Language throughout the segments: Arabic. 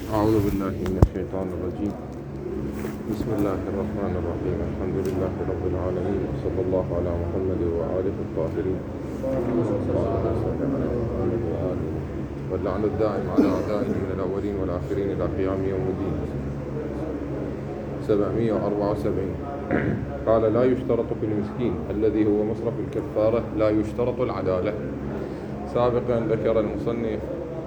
أعوذ بالله من الشيطان الرجيم. بسم الله الرحمن الرحيم. الحمد لله رب العالمين، وصلى الله على محمد وآله الطاهرين. واللعن الدائم على أعدائه من الأولين والآخرين إلى قيام يوم الدين. 774. قال: لا يشترط في المسكين الذي هو مصرف الكفارة لا يشترط العدالة. سابقا ذكر المصنف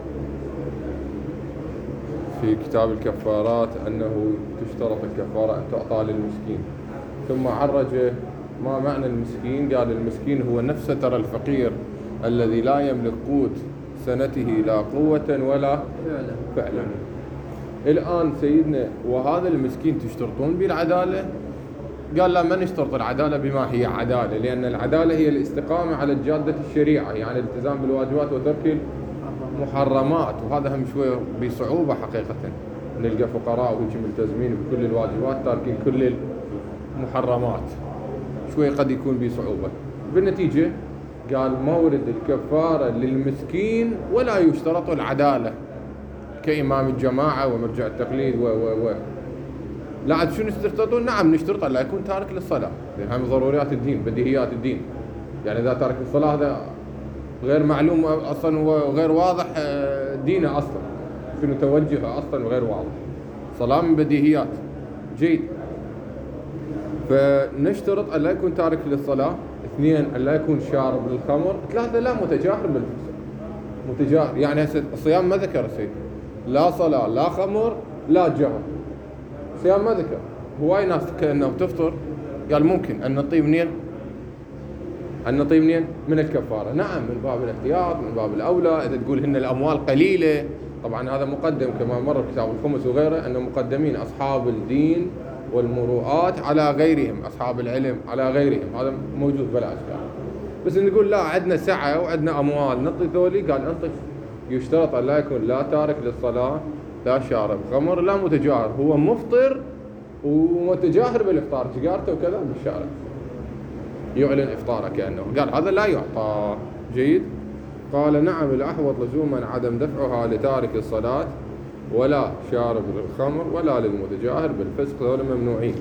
في كتاب الكفارات أنه تشترط الكفارة أن تعطى للمسكين، ثم عرج ما معنى المسكين. قال: المسكين هو نفسه ترى الفقير الذي لا يملك قوت سنته لا قوة ولا فعلا. الآن سيدنا، وهذا المسكين تشترطون بالعدالة؟ قال: لا، ما نشترط العدالة بما هي عدالة، لأن العدالة هي الاستقامة على الجادة الشريعة، يعني الالتزام بالواجبات وترك المحرمات. وهذا هم شوية بصعوبة حقيقة، نلقى فقراء وهيك ملتزمين بكل الواجبات تاركين كل المحرمات، شوية قد يكون بصعوبة. بالنتيجة قال: مورد الكفارة للمسكين ولا يشترط العدالة كإمام الجماعة ومرجع التقليد لا عاد شو نشترطون؟ نعم نشترط لا يكون تارك للصلاة، لأن هم ضروريات الدين، بديهيات الدين. يعني إذا تارك الصلاة هذا غير معلوم أصلا وغير واضح دينه أصلا، شنو توجهه أصلا وغير واضح. صلاة من بديهيات. جيد. فنشترط أن لا يكون تارك للصلاة. 2 أن لا يكون شارب للخمر. 3 لا متجاهر بالفسق. متجاهر يعني الصيام ما ذكر شيء، لا صلاة لا خمر لا جهر. صيام ما ذكر. هواي ناس كأنه تفطر قال ممكن أن نطيب منين؟ أن نطيب منين؟ من الكفارة. نعم، من باب الاحتياط، من باب الأولى. إذا تقول هن الأموال قليلة، طبعا هذا مقدم كما مر في كتاب الخمس وغيره، أنه مقدمين أصحاب الدين والمروءات على غيرهم، أصحاب العلم على غيرهم. هذا موجود بلا أشكال. بس نقول لا، عندنا سعة وعندنا أموال نعطي ذولي. قال: أنطش. يشترط أن لا يكون لا تارك للصلاة لا شارب خمر لا متجاهر. هو مفطر ومتجاهر بالإفطار، سيجارته وكذا بالشارع يعلن إفطاره كأنه. قال: هذا لا يعطى. جيد. قال: نعم، الأحوط لزوما عدم دفعها لتارك الصلاة ولا شارب للخمر ولا للمتجاهر بالفسق، هذول ممنوعين.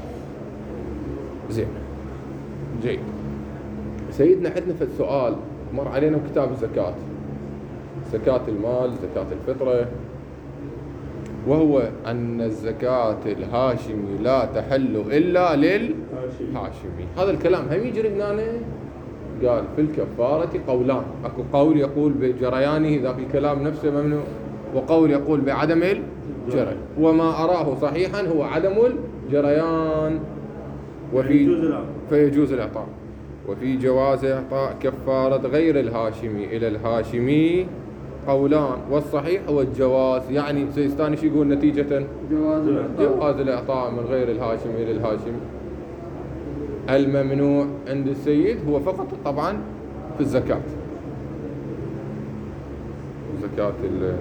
زين. جيد. سيدنا حدنا في السؤال مر علينا كتاب الزكاة، زكاة المال، زكاة الفطرة، وهو أن الزكاة الهاشمي لا تحل إلا للهاشمي. هذا الكلام هم يجري هنا. قال: في الكفارة قولان، أكو قول يقول بجريانه ذاك الكلام نفسه ممنوع، وقول يقول بعدم الجري، وما أراه صحيحا هو عدم الجريان، فيجوز الإعطاء. وفي جواز إعطاء كفارة غير الهاشمي إلى الهاشمي قولان، والصحيح هو الجواز. يعني سيستاني شو يقول نتيجة؟ جواز الإعطاء من غير الهاشمي إلى الهاشمي. الممنوع عند السيد هو فقط طبعا في الزكاة، زكاة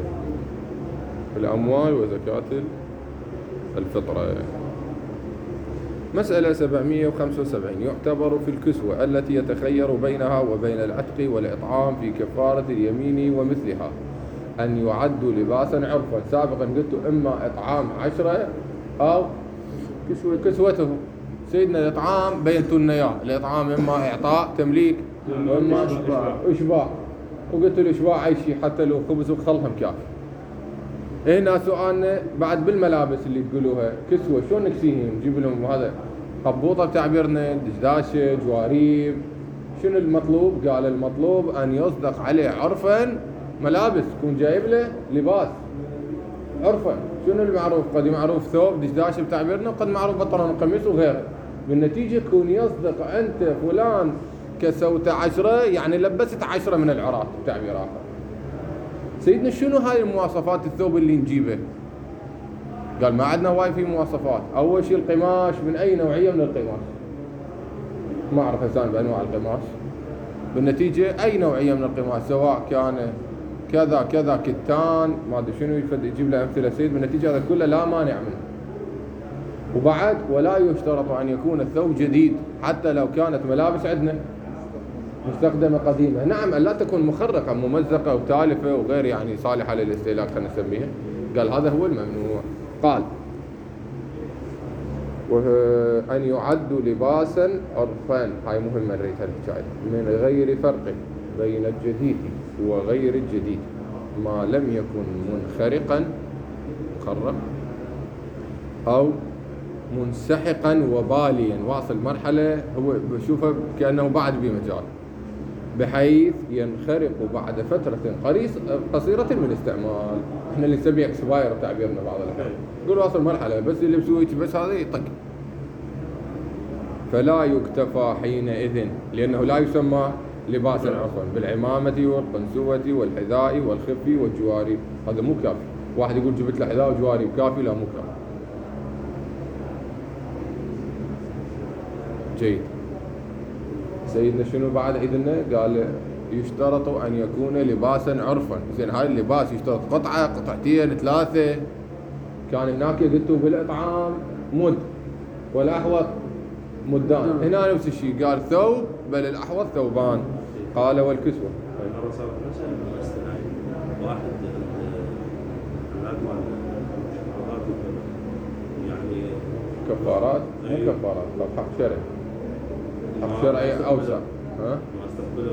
الأموال وزكاة الفطرة. مسألة 775. يعتبر في الكسوة التي يتخير بينها وبين العتق والإطعام في كفارة اليمين ومثلها أن يعد لباسا عرفا. سابقا قلت إما إطعام 10 أو كسوته. سيدنا الإطعام بينتوا لنا إياه. الإطعام إما إعطاء تمليك وإما إشباع، وقلت الإشباع أي شيء حتى لو خبز وخلهم كافي. هنا سؤالنا بعد بالملابس اللي تقولوها كسوة، شلون نكسيهم؟ نجيب لهم هذا قبوطة بتعبيرنا، دشداشة، جواريب. شنو المطلوب؟ قال: المطلوب أن يصدق عليه عرفا ملابس، تكون جايب له لباس عرفا. شنو المعروف؟ قد معروف ثوب دشداشة بتعبيرنا، وقد معروف بنطلون وقميص وغيره. بالنتيجة يكون يصدق أنت فلان كسوت 10، يعني لبست 10 من العراق بتعبير آخر. سيدنا شنو هاي المواصفات الثوب اللي نجيبه؟ قال: ما عندنا واي في مواصفات. أول شيء القماش، من أي نوعية من القماش؟ ما أعرف إنسان بأنواع القماش. بالنتيجة أي نوعية من القماش، سواء كان كذا كذا كتان، ما أدري شنو يجيب له أمثلة سيد. بالنتيجة هذا كله لا مانع منه. وبعد ولا يشترط أن يكون الثوب جديد حتى لو كانت ملابس عندنا مستخدمة قديمة. نعم، أن لا تكون مخرقة ممزقة وتالفة وغير يعني صالحة للاستهلاك خلينا نسميها. قال هذا هو الممنوع. قال وأن يعد لباسا عرفا، هاي مهمة نريدها الحكاية، من غير فرق بين الجديد وغير الجديد ما لم يكن منخرقا مخرق أو منسحقا وباليا، واصل مرحلة هو بشوفه كأنه بعد بمجال، بحيث ينخرق بعد فترة قصيرة من استعمال. احنا اللي نسميه اكسباير تعبيرنا بعض الأحيان، نقول واصل مرحلة بس اللي بسويه بس هذا يطق. فلا يكتفى حينئذ، لأنه لا يسمى لباسا عرفا بالعمامة والقنسوة والحذاء والخف والجواري، هذا مو كافي. واحد يقول جبت له حذاء وجواري كافي، لا مو كافي. جيد. سيدنا شنو بعد إذنه؟ قال يشترط أن يكون لباسا عرفا. زين هاي اللباس يشترط قطعة قطعتين ثلاثة. كان هناك قلتوا بالإطعام مد والأحوط مدان، هنا نفس الشيء، قال ثوب بل الأحوط ثوبان. قال والكسوة. مرة صارت مثلا استناي واحد يعني كفارات مو كفارات، حق شرعي، حق شرعي أوسع. ها؟ ما استقبله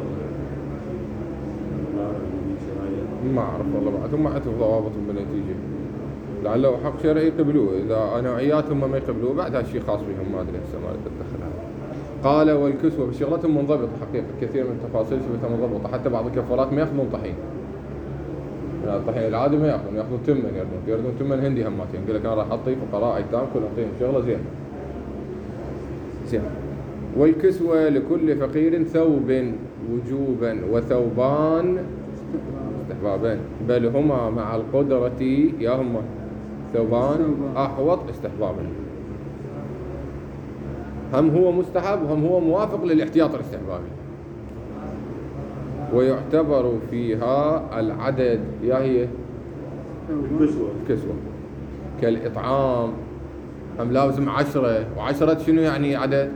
ما أعرف والله، بعدهم ما عندهم ضوابط بالنتيجة، لعله حق شرعي يقبلوه، إذا نوعياتهم ما يقبلوه بعد هالشيء خاص بهم، ما أدري هسه ما أتدخل هذا. قال والكسوة بشغلتهم منضبطة حقيقة، كثير من التفاصيل شبتها منضبطة، حتى بعض الكفارات ما ياخذون طحين، يعني الطحين العادي ما ياخذون تمن، يردون تمن هندي هماتين، يقول لك أنا راح أعطي فقراء أيتام كلهم أعطيهم شغلة زين. والكسوة لكل فقير ثوب وجوبا وثوبان استحبابين، بل هما مع القدرة يا هما ثوبان أحوط استحبابا، هم هو مستحب وهم هو موافق للاحتياط الاستحبابي. ويعتبر فيها العدد، يا هي الكسوة كالإطعام، هم لازم 10 و10 شنو يعني عدد؟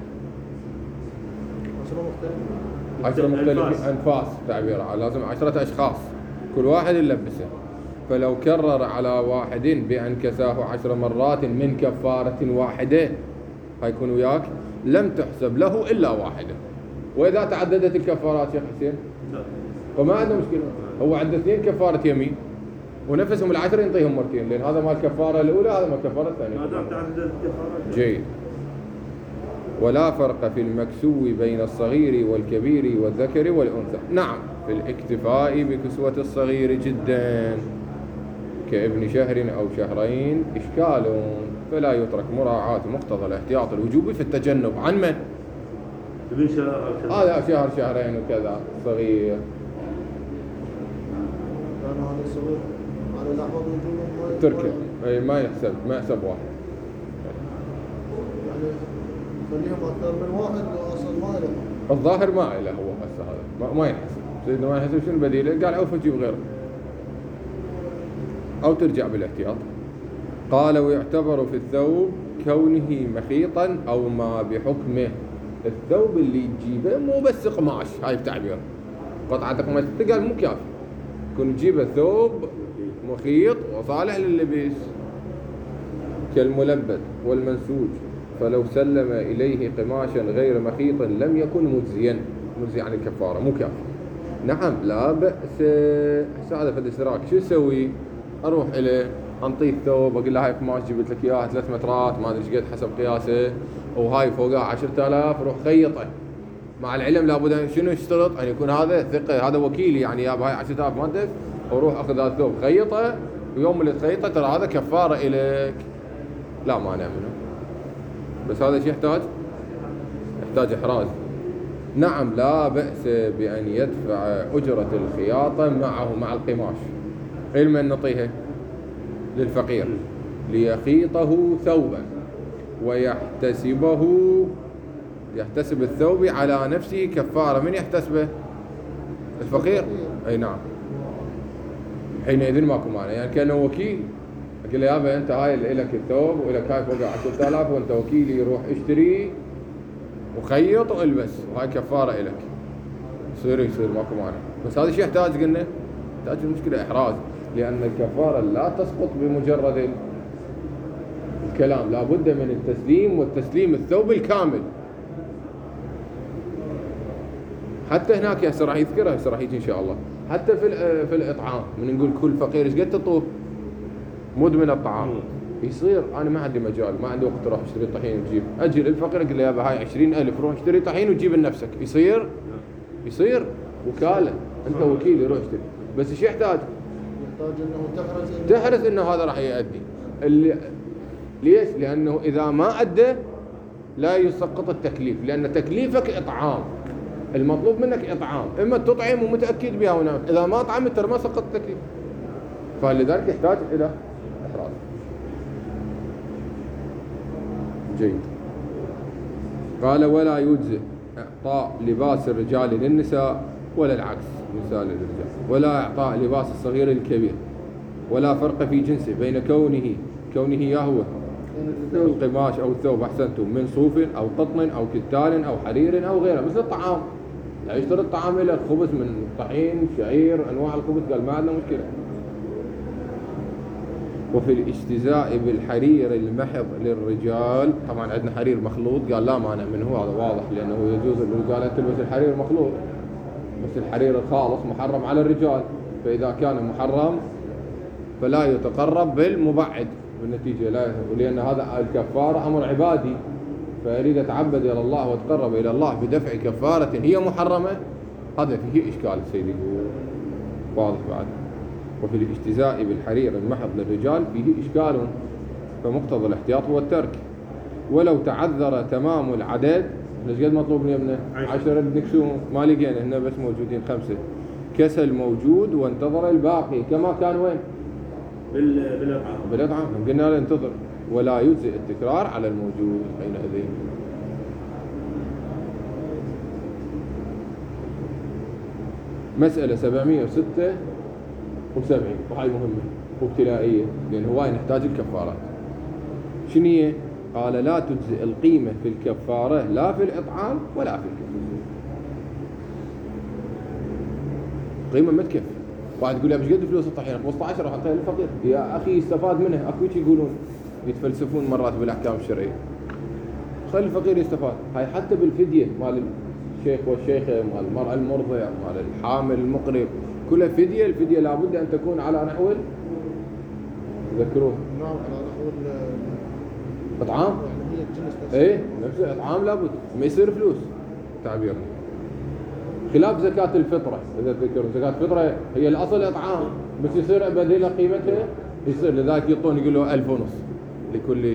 10 مختلفين أنفاس تعبيرها، لازم 10 أشخاص كل واحد يلبسه. فلو كرر على واحد بأن كساه 10 مرات من كفارة واحدة، هيكون وياك لم تحسب له إلا واحدة. وإذا تعددت الكفارات شيخ حسين فما عنده مشكلة، هو عنده 2 كفارة يمين ونفسهم 10 ينطيهم مرتين، لأن هذا مال الكفارة الأولى هذا مال الكفارة الثانية. جيد. ولا فرق في المكسو بين الصغير والكبير والذكر والأنثى. نعم في الاكتفاء بكسوة الصغير جدا كابن شهر أو شهرين إشكال، فلا يترك مراعاة مقتضى الاحتياط الوجوبي في التجنب عن من؟ ابن شهر هذا شهر شهرين وكذا صغير. لأنه هذا الصغير على الأحوط وجوبا تركه أي ما يحسب واحد، يعني خليهم أكثر من واحد أصلا ما له. الظاهر ما له هو هسه هذا ما يحسب، سيدنا ما يحسب شنو بديله؟ قال عوف تجيب غيره أو ترجع بالاحتياط. قال ويعتبر في الثوب كونه مخيطا أو ما بحكمه، الثوب اللي تجيبه مو بس قماش، هاي التعبير قطعة قماش قال مو كافي، كن تجيبه ثوب مخيط وصالح لللبس كالملبد والمنسوج، فلو سلم إليه قماشا غير مخيط لم يكن مجزي عن الكفارة، مو كافي. نعم لا بأس. هذا فد اشتراك شو اسوي؟ اروح اليه انطيه الثوب اقول له هاي قماش جبت لك اياها 3 مترات ما ادري ايش قد حسب قياسه، وهاي فوقها 10,000 روح خيطه، مع العلم لابد ان شنو يشترط؟ ان يكون هذا ثقه، هذا وكيلي يعني يا بهاي 10,000 مادة، وروح اخذ هذا الثوب خيطه، ويوم اللي تخيطه ترى هذا كفاره الك، لا مانع منه، بس هذا شيء يحتاج احراز. نعم لا بأس بأن يدفع أجرة الخياطة معه مع القماش، علما أن نعطيها للفقير ليخيطه ثوبا يحتسب الثوب على نفسه كفارة. من يحتسبه؟ الفقير. أي نعم، حينئذ ماكو مانع، يعني كأنه وكيل، أقول له يابا أنت هاي لك الثوب ولك هاي فوق 10,000 وأنت وكيلي، روح اشتري وخيط والبس وهاي كفارة إلك، يصير ماكو مانع. بس هذا الشيء يحتاج قلنا يحتاج المشكلة إحراز، لأن الكفارة لا تسقط بمجرد الكلام، لا بد من التسليم، والتسليم الثوب الكامل. حتى هناك هسه راح يذكرها، هسه راح يجي ان شاء الله. حتى في الاطعام من نقول كل فقير ايش قد تطوف مدمن الطعام، يصير انا ما عندي مجال، ما عندي وقت اروح اشتري طحين وجيب، اجي للفقير اقول له يابا هاي 20,000 روح اشتري طحين وجيب لنفسك. يصير وكاله، انت وكيل يروح اشتري. بس ايش يحتاج؟ يحتاج انه تحرص انه هذا راح يؤدي. ليش؟ لانه اذا ما ادى لا يسقط التكليف، لان تكليفك اطعام، المطلوب منك اطعام، اما تطعم ومتاكد بها ونعم، اذا ما طعمت ترى ما سقط التكليف، فلذلك يحتاج الى احراز. جيد. قال ولا يجزئ اعطاء لباس الرجال للنساء ولا العكس، نساء للرجال، ولا اعطاء لباس الصغير للكبير، ولا فرق في جنسه بين كونه يهوى القماش او الثوب احسنتم من صوف او قطن او كتان او حرير او غيره، مثل الطعام. لا يشتري الطعام الى الخبز من طحين شعير انواع الخبز، قال ما عندنا مشكله. وفي الاجتزاء بالحرير المحض للرجال، طبعا عندنا حرير مخلوط، قال لا مانع منه، هذا واضح، لانه يجوز للرجال ان تلبس الحرير مخلوط، بس الحرير الخالص محرم على الرجال، فاذا كان محرم فلا يتقرب بالمبعد بالنتيجه، لا، ولان هذا الكفاره امر عبادي، فيريد يتعبد الى الله ويتقرب الى الله بدفع كفاره هي محرمه، هذا فيه اشكال سيدي واضح بعد. وفي الاجتزاء بالحرير المحض للرجال فيه اشكال، فمقتضى الاحتياط هو الترك. ولو تعذر تمام العدد، ايش قد مطلوب لي ابنه؟ 10 نكسوهم، ما لقينا هنا بس موجودين 5، كسى الموجود وانتظر الباقي كما كان وين؟ بالاطعام قلنا له انتظر، ولا يجزئ التكرار على الموجود حينئذ. مسألة 776 وهاي مهمة وابتلائية، لأن هواي نحتاج الكفارات. شنو هي؟ قال لا تجزئ القيمة في الكفارة لا في الإطعام ولا في الكفارة. قيمة ما تكفي. واحد يقول لي ايش قد فلوس الطحين؟ 15 احطها للفقير. يا اخي يستفاد منه، اكو شيء يقولون يتفلسفون مرات بالاحكام الشرعيه. خلي الفقير يستفاد، هاي حتى بالفديه مال الشيخ والشيخه، مال المراه المرضع، مال الحامل المقرب، كلها فديه. الفديه لابد ان تكون على نحو تذكروه؟ نعم على نحو اطعام. يعني هي الجنس ايه نفس الاطعام لابد، ما يصير فلوس تعبيرنا. خلاف زكاة الفطرة، إذا تذكروا زكاة الفطرة هي الأصل إطعام، بس يصير بديلة قيمتها يصير، لذلك يعطون يقول له 1500 لكل.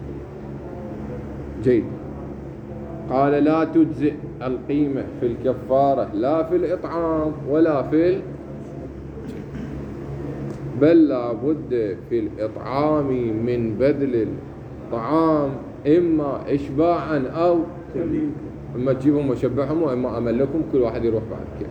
جيد. قال لا تجزئ القيمة في الكفارة لا في الإطعام ولا في بل لا بد في الإطعام من بذل الطعام، إما إشباعا أو اما تجيبهم وشبعهم، واما املكم، كل واحد يروح بعد كده.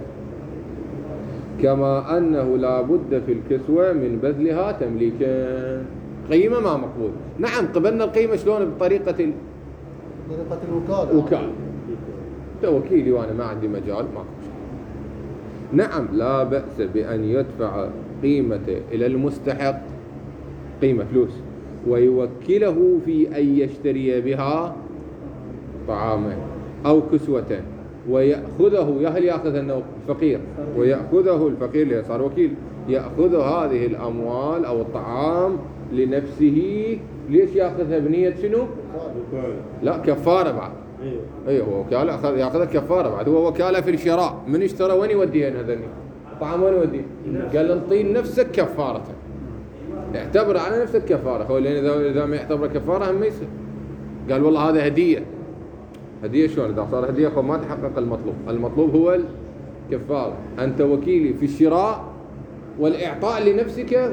كما انه لا بد في الكسوة من بذلها تمليكا. قيمة ما مقبول. نعم قبلنا القيمة شلون؟ بطريقة الوكالة. وكالة. انت وكيلي وانا ما عندي مجال، ماكو مشكلة. نعم لا بأس بأن يدفع قيمته الى المستحق، قيمة فلوس، ويوكله في ان يشتري بها طعاما أو كسوة، ويأخذه، هل يأخذ أنه فقير، ويأخذه الفقير اللي صار وكيل، يأخذ هذه الأموال أو الطعام لنفسه. ليش يأخذها؟ بنية شنو؟ لا كفارة بعد. أيوه هو وكالة، يأخذها كفارة بعد، هو وكالة في الشراء. من اشترى وين يوديه هذني؟ الطعام وين يوديه؟ قال انطي نفسك كفارة، اعتبر على نفسك كفارة، لأن إذا ما يعتبر كفارة هم يصير. قال والله هذا هدية. هدية شلون؟ إذا صار هدية فما تحقق المطلوب. المطلوب هو الكفارة. أنت وكيلي في الشراء والإعطاء لنفسك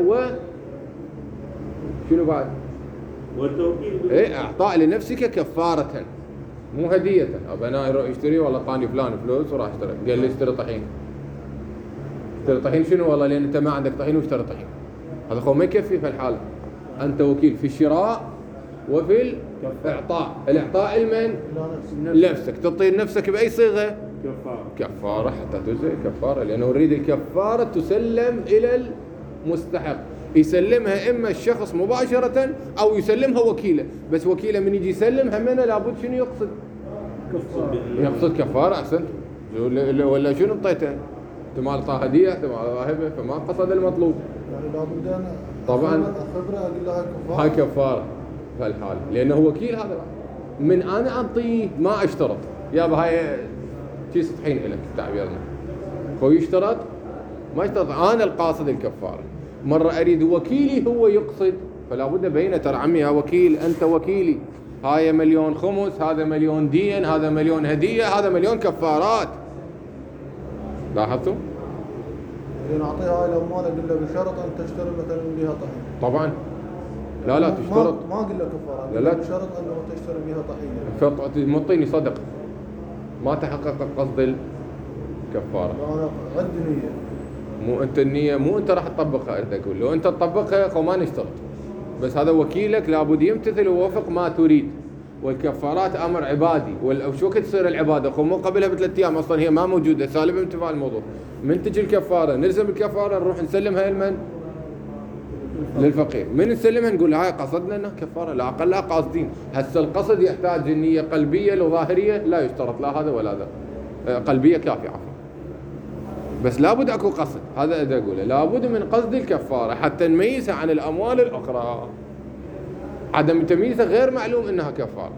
شنو بعد؟ والتوكيل. إيه إعطاء لنفسك كفارة، مو هدية. أبا أنا يروح يشتري، والله طاني فلان فلوس وراح اشتري، قال لي اشتري طحين. اشتري طحين شنو؟ والله لأن أنت ما عندك طحين واشتري طحين. هذا خو ما يكفي في الحالة. أنت وكيل في الشراء وفي الإعطاء. الإعطاء لمن؟ لنفسك. تعطي نفسك بأي صيغة؟ كفارة حتى تجزئ كفارة، لأنه نريد الكفارة تسلم إلى مستحق يسلمها إما الشخص مباشرة أو يسلمها وكيله، بس وكيله من يجي يسلمها منه لابد شنو يقصد؟ يقصد كفارة. أحسنت. ولا شنو انطيته؟ احتمال طاه هدية، احتمال هبة، فما قصد المطلوب. يعني لابد أنا طبعا خبرة أقول لها كفارة. هاي كفارة في هالحال، لأنه وكيل هذا من أنا أعطيه ما أشترط يابا هاي كيس طحين إلك تعبيرنا، هو يشترط ما يشترط أنا القاصد الكفارة. مرة أريد وكيلي هو يقصد، فلا بد بينه ترى عمي يا وكيل أنت وكيلي، هاي 1,000,000 خمس، هذا 1,000,000 دين، هذا 1,000,000 هدية، هذا 1,000,000 كفارات. لاحظتوا؟ يعني أعطيها هاي الأموال أقول له بشرط أن تشتري مثلا بها طحين. طبعا لا تشترط. ما أقول له كفارة، لا بشرط أنه تشتري بها طحين. فمعطيني صدق ما تحقق قصد الكفارة. أنا عندي نية. مو انت النية، مو انت راح تطبقها. اريد اقول لو انت تطبقها وما نشترط، بس هذا وكيلك لابد يمتثل ويوافق ما تريد. والكفارات امر عبادي، وشو وقت تصير العباده؟ خو مو قبلها ب3 ايام اصلا هي ما موجوده، سالب انتفاء الموضوع. من تجي الكفاره نلزم الكفاره نروح نسلمها لمن؟ للفقير. من نسلمها نقول هاي قصدنا انها كفاره، لا اقلها قاصدين. هسه القصد يحتاج النيه قلبيه لو ظاهريه لا يشترط لا هذا ولا ذا، قلبيه كافيه عفوا، بس لابد اكو قصد. هذا اذا اقوله لابد من قصد الكفاره حتى نميزها عن الاموال الاخرى. عدم تمييزها غير معلوم انها كفاره.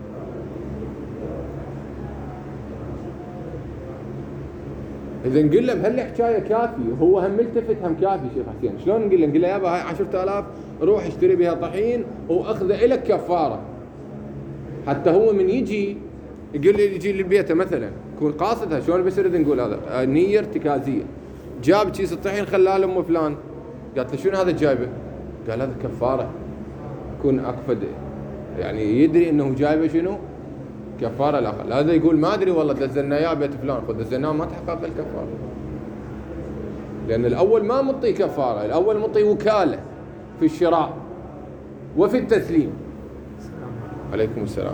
اذا نقول له بهالحكايه كافي، هو هم ملتفت هم كافي شيخ حسين. شلون نقول له يابا هاي 10,000 روح اشتري بها طحين واخذه لك كفاره، حتى هو من يجي يقول لي يجي لبيته مثلا يكون قاصدها. شلون بيصير نقول هذا نيه ارتكازيه؟ جاب كيس الطحين خلاه لام فلان، قالت له شنو هذا جايبه؟ قال هذا كفاره. يكون اقفد يعني يدري انه جايبه شنو؟ كفاره. لا هذا يقول ما ادري والله دزلنا اياه بيت فلان، خذ دزلناه ما تحقق الكفاره، لان الاول ما مطي كفاره، الاول مطي وكاله في الشراء وفي التسليم. عليكم السلام.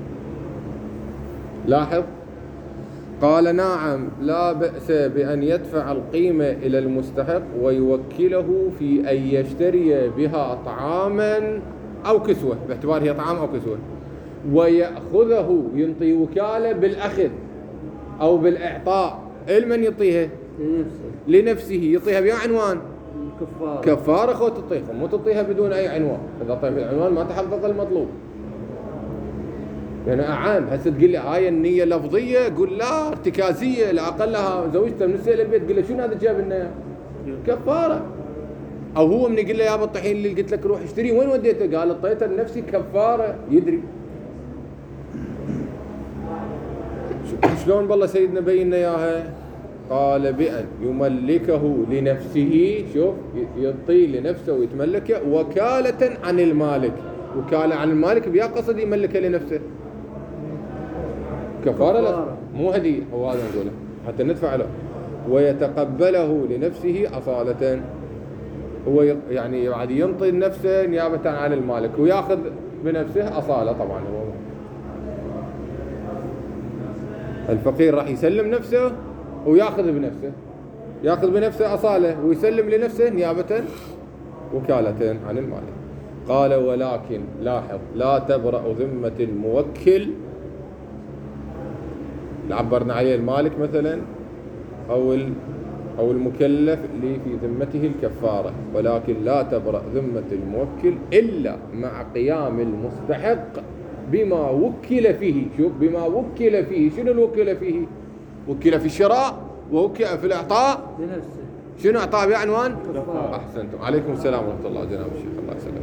لاحظ قال نعم لا بأس بأن يدفع القيمة إلى المستحق ويوكله في أن يشتري بها طعاما أو كسوة، باعتبار هي طعام أو كسوة، ويأخذه ينطي وكالة بالأخذ أو بالإعطاء. المن يعطيها؟ لنفسه. يعطيها بأي عنوان؟ كفارة. خو تعطيها مو تعطيها بدون أي عنوان. إذا طيب العنوان ما تحقق المطلوب. يعني عام هسه تقول لي هاي النية لفظية، قول لا ارتكازية، لا أقلها زوجته من السيل البيت قل له شنو هذا جاب لنا كفارة. أو هو من يقول له يا الطحين اللي قلت لك روح اشتري وين وديته؟ قال اعطيته لنفسي كفارة. يدري شلون بالله سيدنا بينا اياها؟ قال بأن يملكه لنفسه. شوف يعطيه لنفسه ويتملكه وكالة عن المالك. وكالة عن المالك بيا قصد يملكه لنفسه كفارة لا مو هدية. هو هذا نقوله حتى ندفع له. ويتقبله لنفسه أصالة. هو يعني بعد ينطي نفسه نيابة عن المالك وياخذ بنفسه أصالة. طبعا هو الفقير راح يسلم نفسه وياخذ بنفسه، ياخذ بنفسه أصالة ويسلم لنفسه نيابة وكالة عن المالك. قال ولكن لاحظ لا تبرأ ذمة الموكل، عبرنا عليه المالك مثلا أو المكلف اللي في ذمته الكفارة، ولكن لا تبرأ ذمة الموكل إلا مع قيام المستحق بما وكل فيه. شوف بما وكل فيه. شنو الوكل فيه؟ وكل في الشراء ووكل في الإعطاء بنفسه. شنو أعطاه بعنوان؟ أحسنتم. عليكم السلام ورحمة الله جناب الشيخ. الله يسلمك.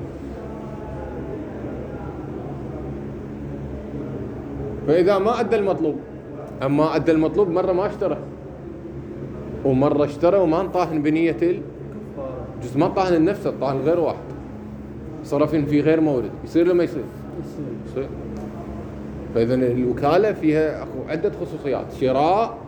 فإذا ما أدى المطلوب، أما أدى المطلوب مرة ما اشترى ومرة اشترى وما انطاهن بنية جزء، ما انطاهن النفس، انطاهن غير واحد، صرف في غير مورد. يصير لما يصير؟ يصير. فإذا الوكالة فيها عدة خصوصيات: شراء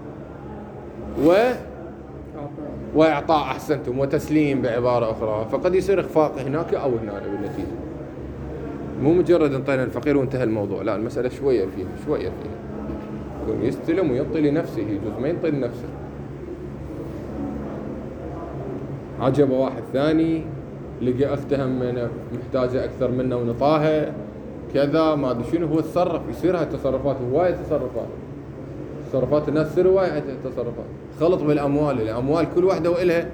وإعطاء. أحسنتم. وتسليم بعبارة أخرى. فقد يصير إخفاق هناك أو هنا بالنتيجة، مو مجرد انطينا الفقير وانتهى الموضوع. لا المسألة شوية فيها يكون يستلم ويعطي لنفسه جزء، ما ينطي لنفسه. عجبه واحد ثاني لقى اخته من محتاجه اكثر منه ونطاها كذا ما ادري شنو، هو تصرف، يصير هاي التصرفات هوايه تصرفات الناس تصير هوايه تصرفات. خلط بالاموال، الاموال كل واحده والها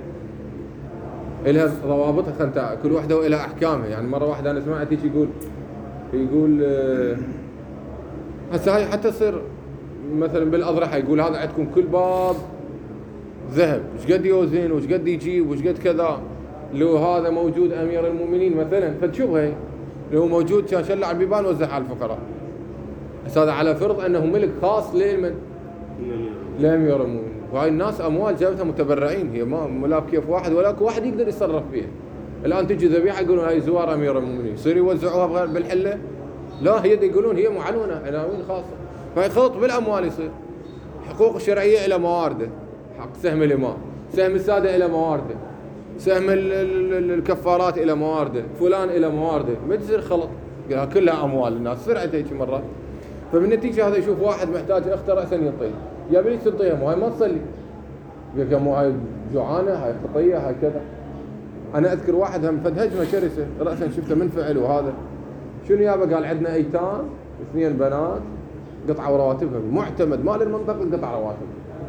ضوابطها، كل واحده والها احكامها. يعني مره واحده انا سمعت هيك يقول هسه هاي حتى تصير مثلا بالاضرحه، يقول هذا عندكم كل باب ذهب، ايش قد يوزن وايش قد يجيب وايش قد كذا، لو هذا موجود امير المؤمنين مثلا فتشوفها لو موجود كان شلع البيبان وزعها على الفقراء. بس هذا على فرض انه ملك خاص لمن؟ لامير المؤمنين. وهاي الناس اموال جابتها متبرعين، هي ما لا بكيف واحد ولا واحد يقدر يتصرف فيها. الان تجي ذبيحه يقولون هاي زوار امير المؤمنين، يصير يوزعوها بالحله؟ لا، هي يقولون هي معنونه عناوين خاصه. فهي خلط بالاموال يصير. حقوق الشرعيه الى موارده، حق سهم الامام، سهم الساده الى موارده، سهم الكفارات الى موارده، فلان الى موارده، ما تصير خلط كلها اموال الناس. تصير عندها هيك مرات. فبالنتيجه هذا يشوف واحد محتاج اخته راسا يعطيه، يا بليش تنطيها مو هاي ما تصلي، يقول لك مو هاي جوعانه، هاي خطيه، هاي كذا. انا اذكر واحد هم فد هجمه شرسه راسا شفته منفعل، وهذا شنو يابا؟ قال عندنا ايتام 2 بنات قطعوا رواتبهم، معتمد مال المنطقه قطع رواتب.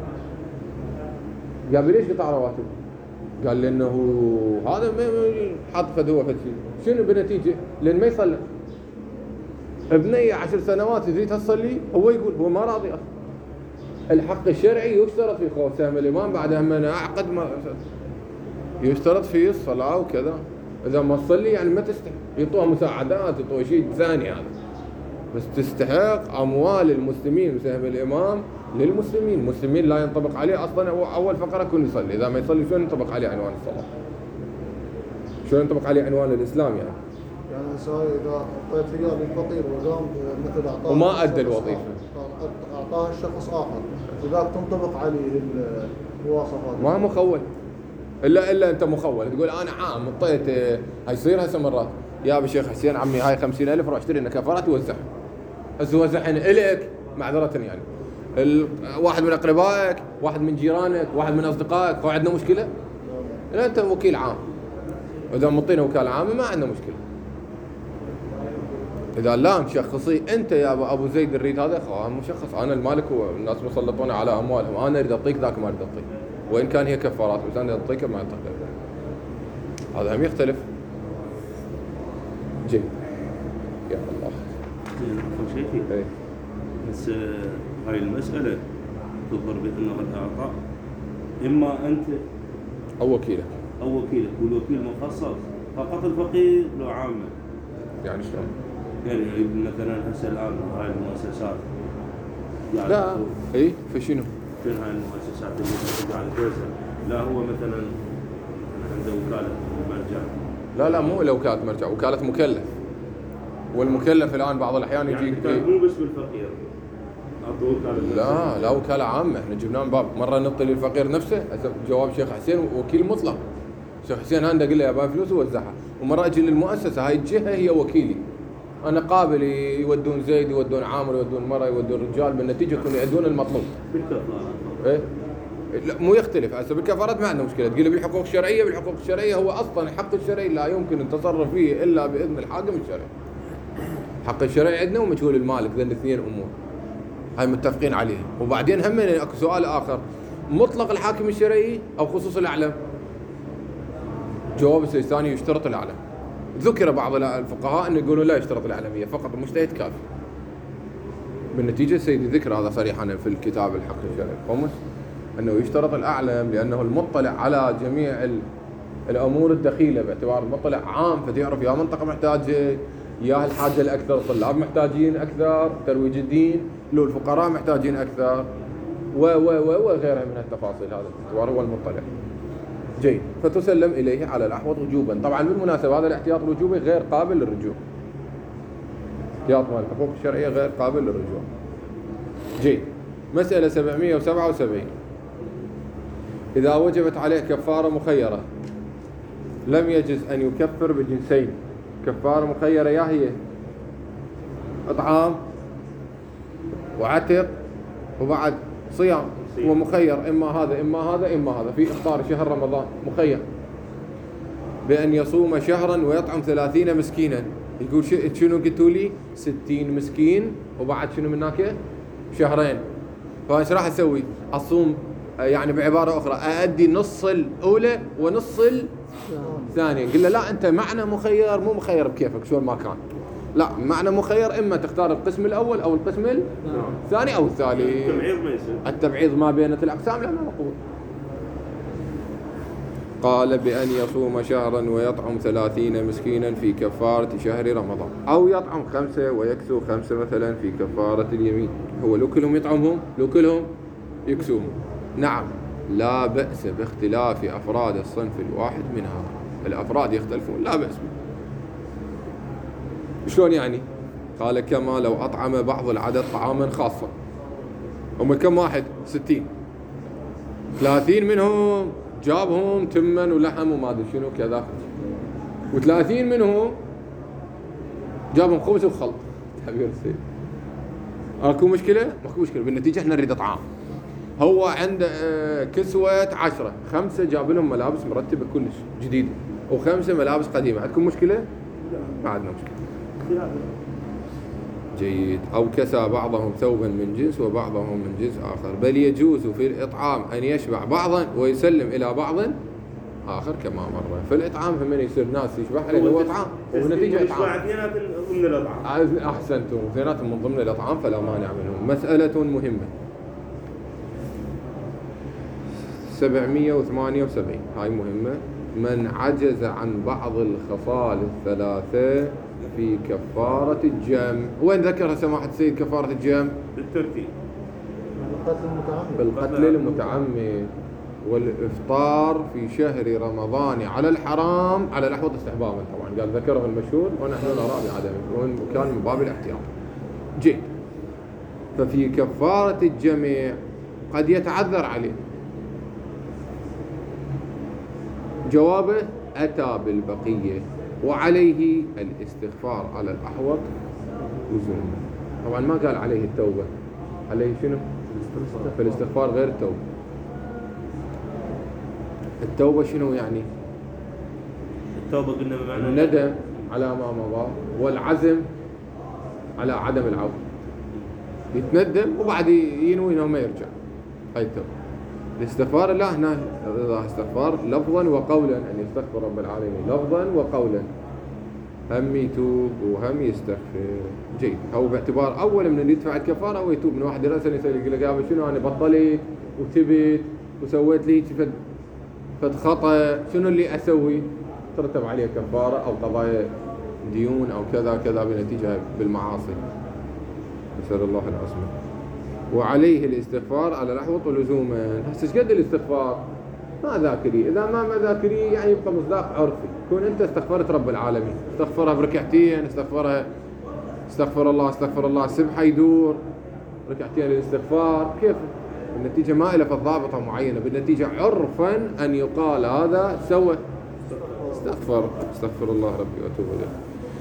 قال ليش قطع رواتب؟ قال لانه هذا حاط فدوه فد شيء. شنو بالنتيجه؟ لان ما يصلي. ابني 10 سنوات تريد تصلي، هو يقول هو ما راضي اصلا. الحق الشرعي يشترط في خوف سهم الامام بعد هم انا اعقد ما يشترط فيه الصلاه وكذا. اذا ما تصلي يعني ما تستحق، يعطوها مساعدات، يعطوها شيء ثاني هذا، بس تستحق اموال المسلمين وسهم الامام للمسلمين. المسلمين لا ينطبق عليه اصلا اول فقره كل يصلي، اذا ما يصلي شلون ينطبق عليه عنوان الصلاه؟ شلون ينطبق عليه عنوان الاسلام يعني؟ يعني اذا اعطيت ريال للفقير وقام مثل اعطاه وما ادى الوظيفه، اعطاها الشخص اخر، وذاك تنطبق عليه الوصفات. ما مخول الا انت مخول تقول انا عام اعطيت. هاي يصير هسه مرات يا ابو شيخ حسين عمي هاي 50,000 روح اشتري لنا كفارات ووزعها. هسه وزعهن الك معذره يعني. واحد من اقربائك، واحد من جيرانك، واحد من اصدقائك، هو عندنا مشكله؟ لا، انت وكيل عام، واذا مطينا وكاله عامه ما عندنا مشكله. اذا لا مشخصي انت يا ابو زيد الريد هذا مشخص، انا المالك والناس مسلطون على اموالهم، انا اريد اعطيك ذاك ما اريد اعطيك، وان كان هي كفارات بس انا اعطيك ما اعطيك. هذا هم يختلف. جيد يا الله. عفوا شيخي. بس هاي المسألة تظهر بأنه الإعطاء إما أنت أو وكيلك والوكيل مخصص فقط الفقير لو عامة. يعني شلون؟ يعني مثلا هسه الآن هاي المؤسسات يعني لا فشنو؟ فين هاي المؤسسات اللي قاعدة توزع؟ لا هو مثلا عنده وكالة مرجع. لا مو وكالة مرجع، وكالة مكلف. والمكلف الآن بعض الأحيان يجي يعني مو بس بالفقير. لا وكالة عامة، احنا جبناه من باب مرة نعطي للفقير نفسه. جواب شيخ حسين وكيل مطلق. شيخ حسين هاندا قال لي يا فلوس ووزعها، ومرة اجي للمؤسسة هاي الجهة هي وكيلي، انا قابل يودون زيد يودون عامر يودون مرة يودون رجال، بالنتيجة يكونوا يعدون المطلوب. بالكفارات لا مو يختلف. هسه بالكفارات ما عندنا مشكلة. تقول لي بالحقوق الشرعية هو اصلا الحق الشرعي لا يمكن التصرف فيه الا باذن الحاكم الشرعي. حق الشرعي عندنا ومجهول المالك، ذن 2 امور هاي متفقين عليها. وبعدين هم اكو سؤال اخر، مطلق الحاكم الشرعي او خصوص الاعلم؟ جواب السيستاني يشترط الاعلم. ذكر بعض الفقهاء انه يقولون لا يشترط الاعلميه، فقط المجتهد كافي. بالنتيجه سيدي ذكر هذا صريحا في الكتاب الحق الشرعي الخمس انه يشترط الاعلم، لانه المطلع على جميع الامور الدخيله، باعتبار المطلع عام فتعرف يا منطقه محتاجه، يا الحاجه الاكثر الطلاب محتاجين اكثر، ترويج الدين، لو الفقراء محتاجين اكثر وغيرها من التفاصيل. هذا باعتبار هو المطلع. جيد. فتسلم اليه على الاحوط وجوبا. طبعا بالمناسبه هذا الاحتياط الوجوبي غير قابل للرجوع. احتياط مال الحقوق الشرعيه غير قابل للرجوع. جيد. مساله 777. اذا وجبت عليه كفاره مخيره لم يجز ان يكفر بجنسين. كفاره مخيره يا هي اطعام وعتق وبعد صيام، هو مخير اما هذا اما هذا اما هذا، في افطار شهر رمضان مخير. بأن يصوم شهرا ويطعم 30 مسكينا. يقول شنو قلتوا لي؟ 60 مسكين وبعد شنو من هناك؟ شهرين. فايش راح اسوي؟ اصوم يعني بعباره اخرى اادي نص الاولى ونص الثانيه. قل له لا انت معنا مخير، مو مخير بكيفك شلون ما كان. لا معنا مخير، اما تختار القسم الاول او القسم الثاني او الثالث. التبعيض ما يصير. التبعيض ما بين الاقسام لا ما مقبول. قال بأن يصوم شهرا ويطعم 30 مسكينا في كفارة شهر رمضان، أو يطعم 5 ويكسو 5 مثلا في كفارة اليمين. هو لو كلهم يطعمهم لو كلهم يكسوهم. نعم لا بأس باختلاف أفراد الصنف الواحد منها. الأفراد يختلفون لا بأس. شلون يعني؟ قال كما لو أطعم بعض العدد طعاما خاصا. هم كم واحد؟ 60. 30 منهم جابهم تمن ولحم وما ادري شنو كذا، و30 منهم جابهم خبز وخلط. تعبير سيء. اكو مشكله؟ ماكو مشكله، بالنتيجه احنا نريد طعام. هو عنده كسوه 10، 5 جاب لهم ملابس مرتبه كلش جديده و5 ملابس قديمه. عندكم مشكله؟ ما عندنا مشكله. جيد. أو كسى بعضهم ثوبا من جنس وبعضهم من جنس آخر، بل يجوز في الإطعام أن يشبع بعضا ويسلم إلى بعض آخر كما مر. في الإطعام هم يصير ناس يشبع لأنه هو إطعام وبنتيجة إطعام. ضمن الإطعام. أحسنتم، اثنيناتهم من ضمن الإطعام فلا مانع منهم. مسألة مهمة 778 هاي مهمة. من عجز عن بعض الخصال الثلاثة في كفارة الجمع. وين ذكر سماحة السيد كفارة الجمع؟ بالترتيب. بالقتل المتعمد والإفطار في شهر رمضان على الحرام على الأحوط استحبابا. طبعا قال ذكره المشهور ونحن نرى بعدمه وكان من باب الاحتياط. جيد. ففي كفارة الجمع قد يتعذر عليه. جوابه أتى بالبقية وعليه الاستغفار على الأحوط لزوما. طبعا ما قال عليه التوبة، عليه شنو؟ فالاستغفار غير التوبة. التوبة شنو يعني؟ التوبة قلنا بمعنى الندم على ما مضى والعزم على عدم العودة. يتندم وبعد ينوي انه ما يرجع. هاي التوبة. الاستغفار لا هنا استغفار لفظا وقولا، ان يستغفر رب العالمين لفظا وقولا. هم يتوب وهم يستغفر. جيد. او باعتبار اول من اللي يدفع الكفاره هو يتوب. من واحد راسا يقول لك يا شنو انا بطلت وتبت وسويت لي فد خطا، شنو اللي اسوي؟ ترتب عليه كفاره او قضايا ديون او كذا كذا بنتيجه بالمعاصي. نسال الله العصمه. وعليه الاستغفار على الأحوط ولزوما. هسه ايش قد الاستغفار؟ ما ذاكري، إذا ما ذاكري يعني يبقى مصداق عرفي. كون أنت استغفرت رب العالمين، استغفرها بركعتين، استغفرها استغفر الله استغفر الله سبحة يدور ركعتين للاستغفار، كيف؟ بالنتيجة ما إلى ضابطة معينة، بالنتيجة عرفا أن يقال هذا سوى استغفر الله ربي وأتوب إليه.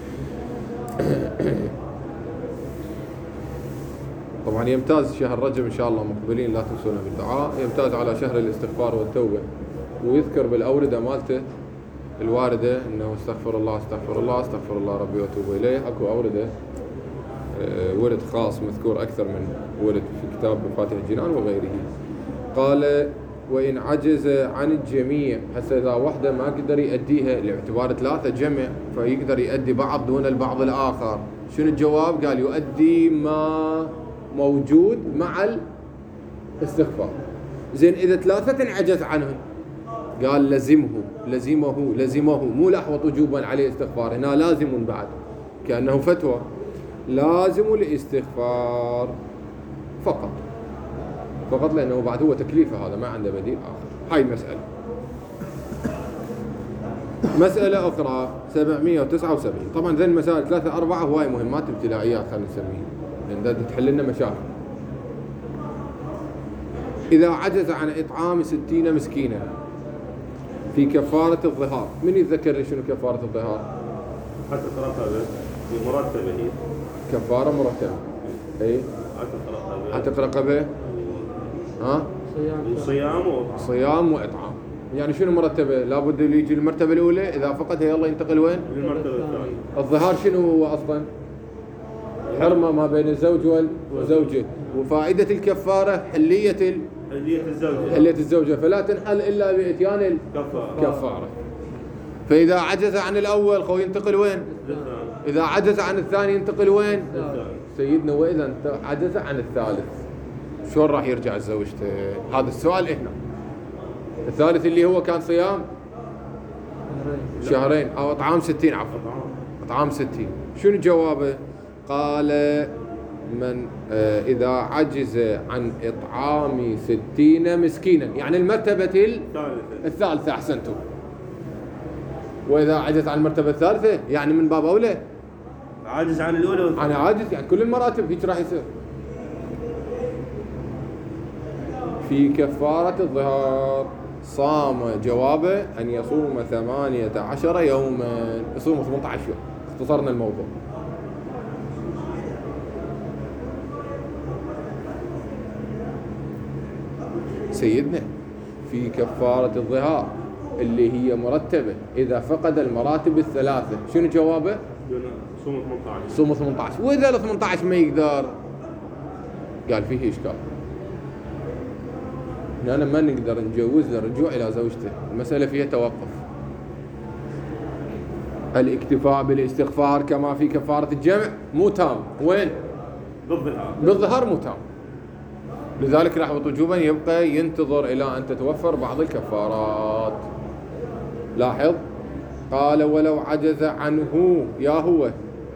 طبعا يمتاز شهر رجب إن شاء الله مقبلين لا تنسونا بالدعاء، يمتاز على شهر الاستغفار والتوبة. ويذكر بالأوردة مالته الواردة إنه استغفر الله استغفر الله استغفر الله ربي وأتوب إليه. أكو أوردة ورد خاص مذكور أكثر من ورد في كتاب مفاتيح الجنان وغيره. قال وإن عجز عن الجميع، هسه إذا وحدة ما قدر يؤديها لاعتبار 3 جمع فيقدر يؤدي بعض دون البعض الآخر، شنو الجواب؟ قال يؤدي ما موجود مع الاستغفار. زين إذا 3 انعجز عنه قال لزمه مو لأحوط وجوبا عليه استغفار، هنا لازم بعد كأنه فتوى لازم الاستغفار فقط لأنه بعد هو تكليفه هذا ما عنده بديل آخر. هاي مسألة. مسألة أخرى 779. طبعا ذن مسائل 3 4 هواي مهمات ابتدائيات خلينا نسميها لأن تحل لنا مشاكل. إذا عجز عن إطعام 60 مسكينا في كفارة الظهار. من يتذكر لي شنو كفارة الظهار؟ مرتبة هي كفارة مرتبة. اي عتق رقبة. ها؟ صيام صيام وإطعام. يعني شنو مرتبه؟ لابد اللي يجي المرتبه الاولى، اذا فقدها يلا ينتقل وين؟ للمرتبة الثانية. الظهار شنو هو اصلا؟ حرمه ما بين الزوج والزوجه، وفائده الكفاره حليه حلية الزوجه، فلا تنحل الا باتيان الكفاره. فاذا عجز عن الاول خو ينتقل وين؟ اذا عجز عن الثاني ينتقل وين؟ سيدنا واذا عجز عن الثالث شلون راح يرجع لزوجته؟ هذا السؤال هنا. الثالث اللي هو كان صيام شهرين او اطعام 60 عفوا، اطعام 60. شنو جوابه؟ قال من اذا عجز عن اطعام 60 مسكينا، يعني المرتبه الثالثه. احسنتم. واذا عجز عن المرتبه الثالثه يعني من باب اولى عاجز عن الاولى انا عاجز، يعني كل المراتب هيك راح يصير. في كفاره الظهار صام، جوابه ان يصوم 18 يوما، يصوم 18 يوم. اختصرنا الموضوع. سيدنا في كفاره الظهار اللي هي مرتبه اذا فقد المراتب الثلاثه، شنو جوابه؟ صوم 18. صوم 18. واذا ال 18 ما يقدر، قال فيه اشكال. هنا ما نقدر نجوز له الرجوع الى زوجته، المساله فيها توقف. الاكتفاء بالاستغفار كما في كفاره الجمع مو تام. وين؟ بالظهار مو تام. لذلك راح وجوبا يبقى ينتظر الى ان تتوفر بعض الكفارات. لاحظ قال ولو عجز عنه، يا هو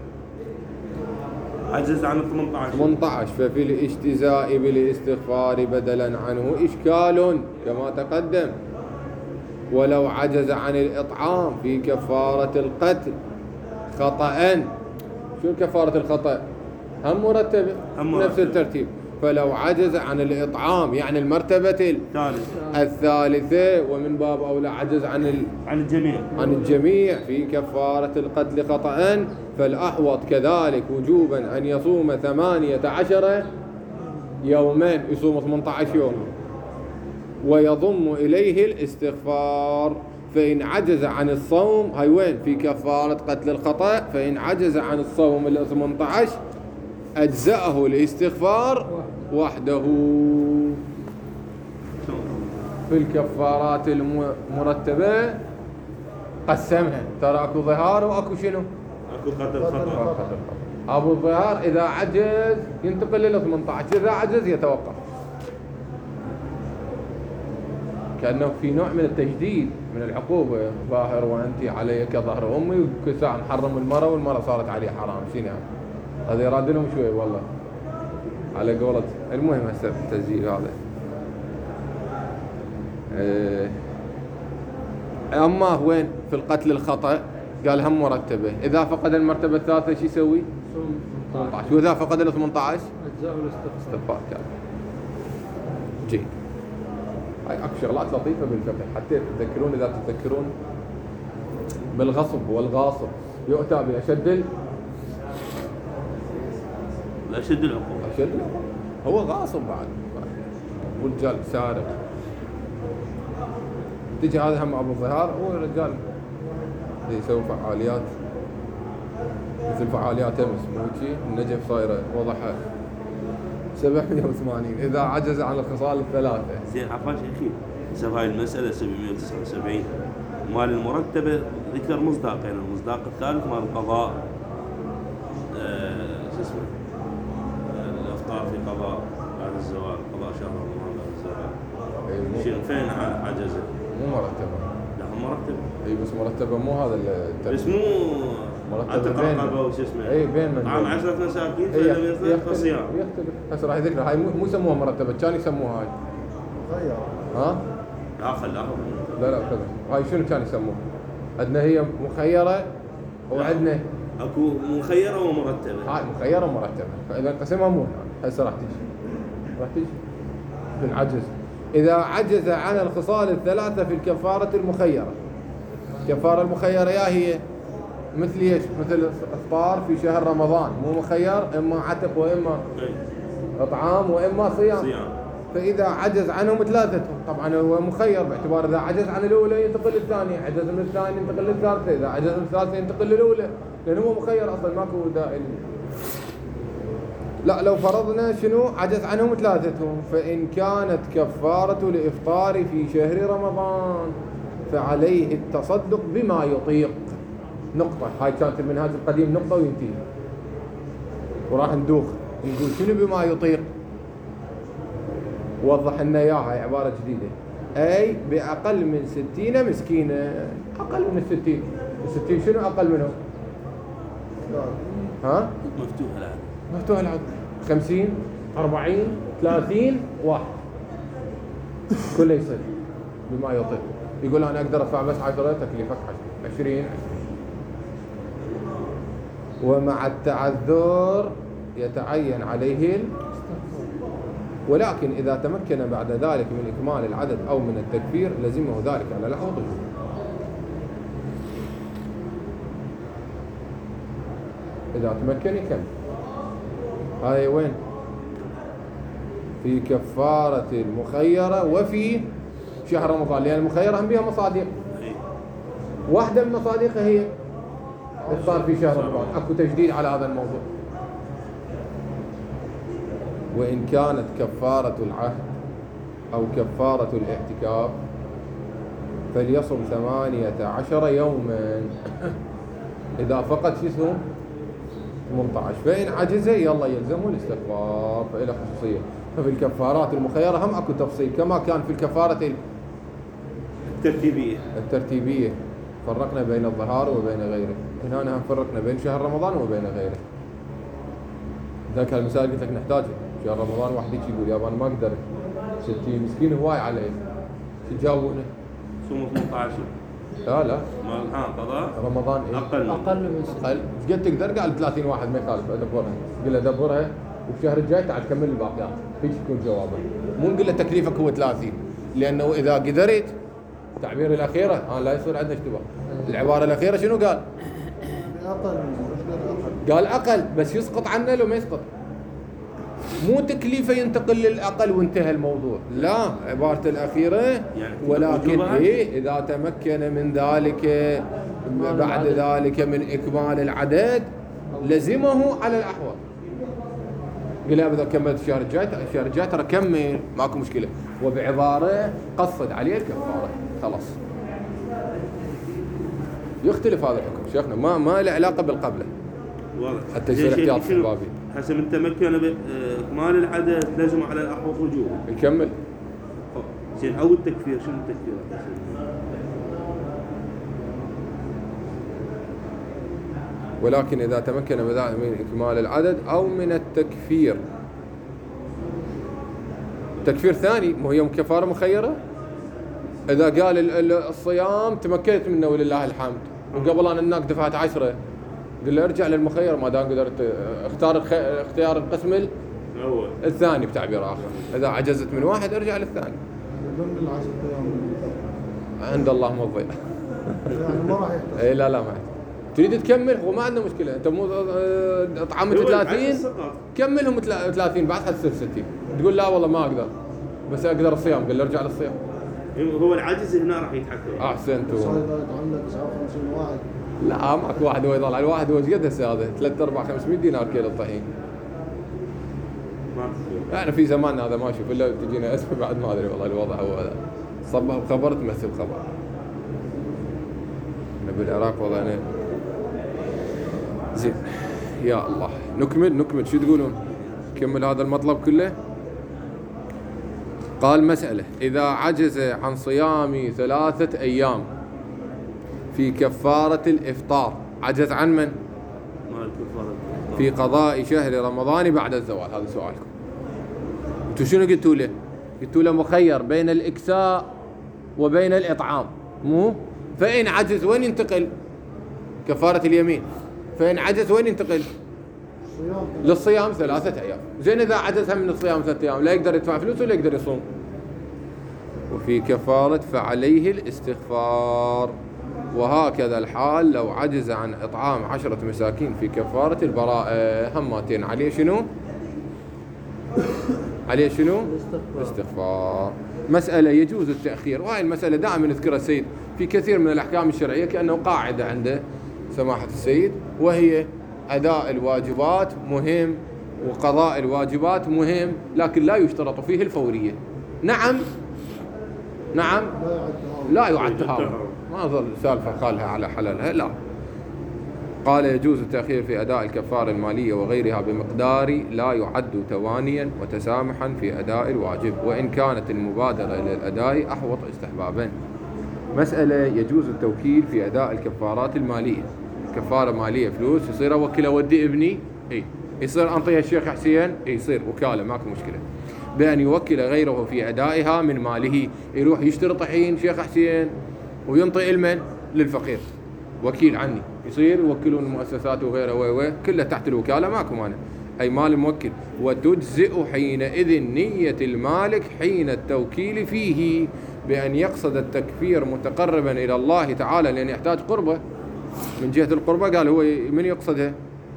عجز عن 18 ففي الاجتزاء بالاستغفار بدلا عنه إشكال كما تقدم. ولو عجز عن الإطعام في كفارة القتل خطأ. شو كفارة الخطأ؟ هم مرتبة نفس الترتيب. فلو عجز عن الإطعام يعني المرتبة الثالثة، ومن باب أولى عجز عن الجميع في كفارة القتل خطأ، فالأحوط كذلك وجوبا أن يصوم 18 يوما، يصوم 18 يوم ويضم إليه الاستغفار. فإن عجز عن الصوم، هاي وين؟ في كفارة قتل الخطأ. فإن عجز عن الصوم ال 18 أجزأه الاستغفار وحده. في الكفارات المرتبة قسمها، ترى اكو ظهار واكو شنو؟ اكو قتل خطأ. ابو الظهار اذا عجز ينتقل لل 18، اذا عجز يتوقف. كأنه في نوع من التجديد من العقوبة. ظاهر وأنت علي كظهر أمي، وكل ساعة محرم المرأة والمرأة صارت عليه حرام. شنو يعني؟ هذا يراد لهم شوي والله على قولة. المهم هسه التسجيل هذا. أما وين في القتل الخطأ قال هم مرتبة. إذا فقد المرتبة الثالثة شو يسوي؟ 18. وإذا فقد ال 18 أجزاء الاستغفار. جيد. هاي اكو شغلات لطيفه بالفقه حتى تتذكرون. اذا تتذكرون بالغصب والغاصب يؤتى باشد العقوبه. اشد هو غاصب بعد، والرجال سارق. تجي هذا هم ابو الظهار، هو رجال يسوي فعاليات مثل فعاليات امس، مو شي النجف صايره وضحها 780. إذا عجز عن الخصال الثلاثة. زين عفوا شيخي، حسب هاي المسألة 779 مال المرتبة ذكر مصداقين. المصداق الثالث مال القضاء، شو اسمه، الإفطار في قضاء بعد الزوال، قضاء شهر رمضان بعد الزوال. شنو فين عجزه؟ مو مرتبة. لا مرتبة. اي بس مرتبة مو هذا بس مو مرتبة رقبة وش اسمه. اي بين من طعام 10 مساكين فلم يصدق الصيام. يختلف. هسه راح يذكر هاي مو يسموها مرتبة، كان يسموها هاي. غير. ها؟ لا كذا. هاي شنو كان يسموها؟ عندنا هي مخيرة وعندنا اكو مخيرة ومرتبة. هاي مخيرة ومرتبة، فإذا قسمها مو هسه راح تجي بالعجز. إذا عجز عن الخصال الثلاثة في الكفارة المخيرة. الكفارة المخيرة يا هي مثل ايش؟ مثل افطار في شهر رمضان، مو مخير، اما عتق واما اطعام واما صيام. فإذا عجز عنهم ثلاثتهم، طبعا هو مخير باعتبار إذا عجز عن الأولى ينتقل للثانية، عجز من الثانية ينتقل للثالثة، إذا عجز من الثالثة ينتقل للأولى، لأنه هو مخير أصلا ماكو داعي. لا لو فرضنا شنو عجز عنهم ثلاثتهم، فإن كانت كفارة الإفطار في شهر رمضان فعليه التصدق بما يطيق. نقطة، هاي كانت المنهاج القديم نقطة وينتهي، وراح ندوخ نقول شنو بما يطيق. وضح لنا اياها، هاي عبارة جديدة، أي بأقل من 60 مسكينة. أقل من 60، 60 شنو أقل منهم؟ ها؟ مفتوح العدد، مفتوح العدد، 50 40 30 واحد كله يصير بما يطيق. يقول أنا أقدر أدفع بس 10، تكليفك 20. ومع التعذر يتعين عليه ولكن إذا تمكن بعد ذلك من إكمال العدد أو من التكفير لزمه ذلك على لحظة الوجوب. إذا تمكن يكمل. هاي وين؟ في كفارة المخيرة وفي شهر رمضان، لأن المخيرة هم بها مصادق. واحدة من مصادقها هي صار في شهر رمضان، أكو تجديد على هذا الموضوع. وإن كانت كفارة العهد أو كفارة الاعتكاف فليصم 18 يوما. إذا فقد شو اسمه 18، فإن عجز يلا يلزمه الاستغفار، فإلى خصوصية. ففي الكفارات المخيرة هم أكو تفصيل كما كان في الكفارة الترتيبية فرقنا بين الظهار وبين غيره. هنا هم فرقنا بين شهر رمضان وبين غيره. ذاك المسائل قلت لك نحتاجها. شهر رمضان واحد يجي يقول يابا انا ما اقدر 60 مسكين هواي علي، شو تجاوبونه؟ صوموا 18. لا ما قضاء رمضان اقل من اقل قد تقدر. قال 30 واحد ما يخالف ادبرها، قل له دبرها والشهر الجاي تعال كمل الباقيات. هيك يكون جوابه. مو نقول له تكليفك هو 30، لانه اذا قدرت التعبير الاخيره لا يصير عندنا اشتباه. العباره الاخيره شنو قال؟ قال اقل، بس يسقط عنه لو ما يسقط. مو تكليفه ينتقل للأقل وانتهى الموضوع، لا، عبارة الأخيرة يعني ولكن إذا تمكن من ذلك بعد ذلك من إكمال العدد لزمه على الأحوال. قل إذا كملت الشهر الجاي ترى كمل ماكو مشكلة، وبعبارة قصد عليه الكفارة خلاص. يختلف هذا الحكم شيخنا، ما له علاقة بالقبلة. واضح. حتى يصير احتياط في البابي. حسب من تمكن بإكمال العدد لازم على الأحوط رجوع. نكمل. زين، أو التكفير، شنو التكفير؟ ولكن إذا تمكن من إكمال العدد أو من التكفير. تكفير ثاني، مو هي كفارة مخيرة. إذا قال الصيام تمكنت منه ولله الحمد، وقبل أن الناق دفعت 10، قل له ارجع للمخير ما دام قدرت اختيار القسم الثاني بتعبير آخر. إذا عجزت من واحد ارجع للثاني. عند الله موضيع. يعني ما راح يحتاج. اي لا ما يحتاج. تريد تكمل هو ما عنده مشكلة. أنت مو طعمت 30 كملهم 30 بعد حتصير 60. تقول لا والله ما أقدر بس أقدر الصيام، قل له ارجع للصيام. هو العجز هنا راح يتحكم. أحسنتوا. عندك 59 واحد. لا ماكو واحد هو يضل على الواحد. هو ايش قد هسه هذا 3-4-500 دينار كيلو الطحين. يعني في زماننا هذا ما اشوف الا تجينا اسمه بعد ما ادري والله الوضع هو هذا. صبها بخبر تمثل خبر. احنا بالعراق وضعنا زين. يا الله نكمل شو تقولون؟ نكمل هذا المطلب كله. قال مسألة: إذا عجز عن صيام 3 أيام في كفارة الإفطار، عجز عن من؟ في قضاء شهر رمضان بعد الزوال. هذا سؤالكم. انتوا شنو قلتوا له؟ قلتوا له مخير بين الإكساء وبين الإطعام، مو؟ فإن عجز وين ينتقل؟ كفارة اليمين. فإن عجز وين ينتقل؟ للصيام 3 أيام. زين، إذا عجز من الصيام 3 أيام لا يقدر يدفع فلوس ولا يقدر يصوم. وفي كفارة فعليه الاستغفار. وهكذا الحال لو عجز عن إطعام 10 مساكين في كفارة البراءة، هماتين عليه شنو؟ عليه شنو؟ الاستغفار. مسألة يجوز التأخير، وهاي المسألة دائما يذكرها السيد في كثير من الأحكام الشرعية كأنه قاعدة عنده سماحة السيد، وهي أداء الواجبات مهم وقضاء الواجبات مهم، لكن لا يشترط فيه الفورية. نعم لا يعد تهاون، ما ظل سالفة قالها على حلالها، لا. قال يجوز التأخير في أداء الكفارة المالية وغيرها بمقدار لا يعد توانيا وتسامحا في أداء الواجب، وإن كانت المبادرة إلى الأداء أحوط استحبابا. مسألة يجوز التوكيل في أداء الكفارات المالية. كفارة مالية فلوس، يصير أوكل أودي ابني، يصير أنطيها الشيخ حسين، يصير وكالة، ماكو مشكلة، بأن يوكل غيره في أدائها من ماله. يروح يشتري طحين شيخ حسين وينطي المن للفقير، وكيل عني، يصير يوكلون المؤسسات وغيره كله تحت الوكالة، ماكو مانع، أي مال موكل. وتجزئ حينئذ نية المالك حين التوكيل فيه بأن يقصد التكفير متقربا إلى الله تعالى، لأن يحتاج قربة. من جهة القربة قال هو من يقصدها؟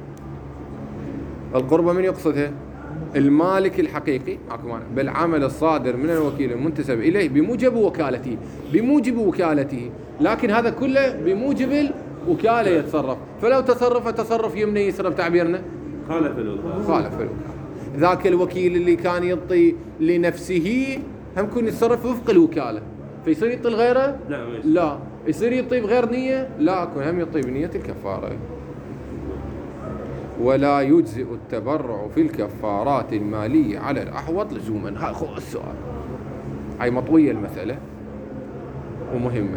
القربة من يقصدها؟ المالك الحقيقي، ماكو مانع، بالعمل الصادر من الوكيل المنتسب إليه بموجب وكالته، لكن هذا كله بموجب الوكالة يتصرف. فلو تصرف يمنى يسرى بتعبيرنا خالف الوكالة. ذاك الوكيل اللي كان يعطي لنفسه هم يكون يتصرف وفق الوكالة، فيصير يعطي لغيره؟ لا. يصير يعطي بغير نية؟ لا، يكون هم يعطي بنية الكفارة. ولا يجزئ التبرع في الكفارات المالية على الأحوط لزوما. هاي السؤال، هاي مطوية المسألة ومهمة.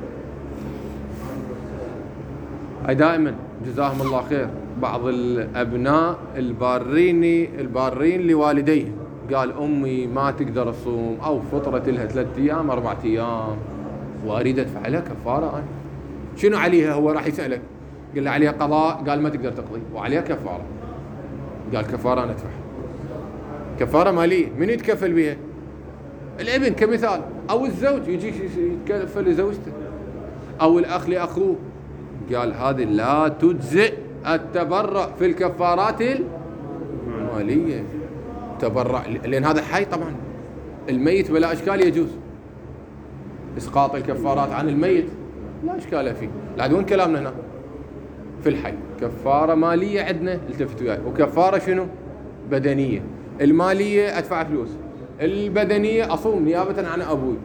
هاي دائما جزاهم الله خير بعض الأبناء البارين لوالديه، قال أمي ما تقدر تصوم أو فطرة لها 3 أيام 4 أيام وأريد أدفع لها كفارة، أنا شنو عليها؟ هو راح يسألك، قال له عليها قضاء، قال ما تقدر تقضي، وعليها كفارة، قال كفارة أنا أدفع. كفارة مالية من يتكفل بها؟ الابن كمثال، أو الزوج يجي يتكفل لزوجته، أو الأخ لأخوه، قال هذه لا تجزئ التبرع في الكفارات المالية. تبرع لأن هذا حي، طبعا الميت بلا إشكال يجوز إسقاط الكفارات عن الميت، لا إشكال فيه. لا دون كلامنا هنا في الحي كفارة مالية عندنا، التفتوا وياي، وكفارة شنو؟ بدنية. المالية أدفع فلوس، البدنية أصوم نيابة عن أبوي.